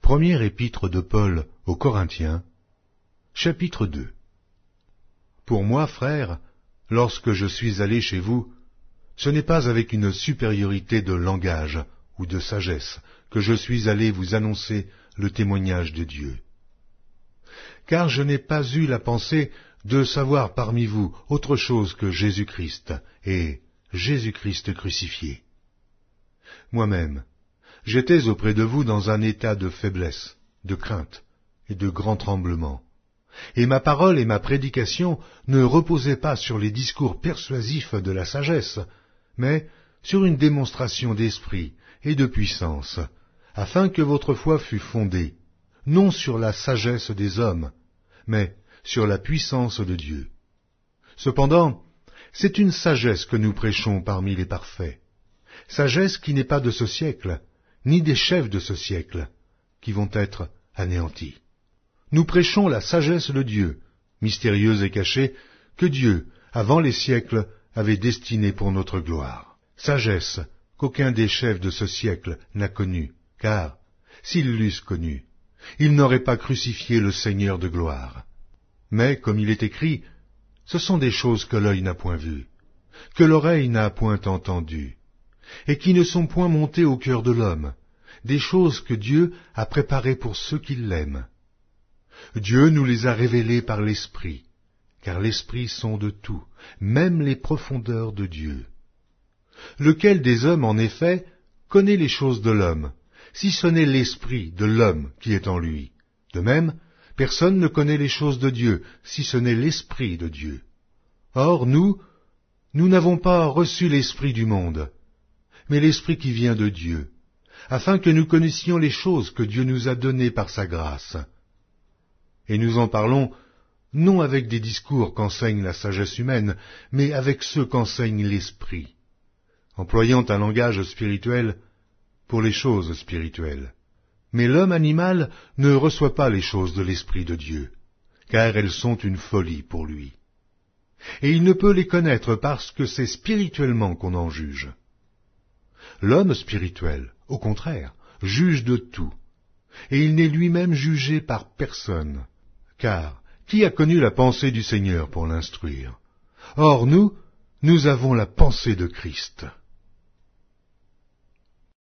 Première épître de Paul aux Corinthiens, chapitre 2. Pour moi, frères, lorsque je suis allé chez vous, ce n'est pas avec une supériorité de langage ou de sagesse que je suis allé vous annoncer le témoignage de Dieu. Car je n'ai pas eu la pensée de savoir parmi vous autre chose que Jésus-Christ et Jésus-Christ crucifié. Moi-même, j'étais auprès de vous dans un état de faiblesse, de crainte et de grand tremblement. Et ma parole et ma prédication ne reposaient pas sur les discours persuasifs de la sagesse, mais sur une démonstration d'esprit et de puissance, afin que votre foi fût fondée, non sur la sagesse des hommes, mais sur la puissance de Dieu. Cependant, c'est une sagesse que nous prêchons parmi les parfaits, sagesse qui n'est pas de ce siècle, ni des chefs de ce siècle, qui vont être anéantis. Nous prêchons la sagesse de Dieu, mystérieuse et cachée, que Dieu, avant les siècles, avait destinée pour notre gloire. Sagesse qu'aucun des chefs de ce siècle n'a connue, car, s'ils l'eussent connue, ils n'auraient pas crucifié le Seigneur de gloire. Mais, comme il est écrit, ce sont des choses que l'œil n'a point vues, que l'oreille n'a point entendues, et qui ne sont point montées au cœur de l'homme, des choses que Dieu a préparées pour ceux qui l'aiment. Dieu nous les a révélées par l'Esprit, car l'Esprit sonde tout, même les profondeurs de Dieu. Lequel des hommes, en effet, connaît les choses de l'homme, si ce n'est l'Esprit de l'homme qui est en lui? De même, personne ne connaît les choses de Dieu, si ce n'est l'Esprit de Dieu. Or, nous n'avons pas reçu l'Esprit du monde, mais l'Esprit qui vient de Dieu, afin que nous connaissions les choses que Dieu nous a données par sa grâce. Et nous en parlons non avec des discours qu'enseigne la sagesse humaine, mais avec ceux qu'enseigne l'Esprit, employant un langage spirituel pour les choses spirituelles. Mais l'homme animal ne reçoit pas les choses de l'Esprit de Dieu, car elles sont une folie pour lui. Et il ne peut les connaître parce que c'est spirituellement qu'on en juge. L'homme spirituel, au contraire, juge de tout, et il n'est lui-même jugé par personne. Car qui a connu la pensée du Seigneur pour l'instruire? Or nous avons la pensée de Christ.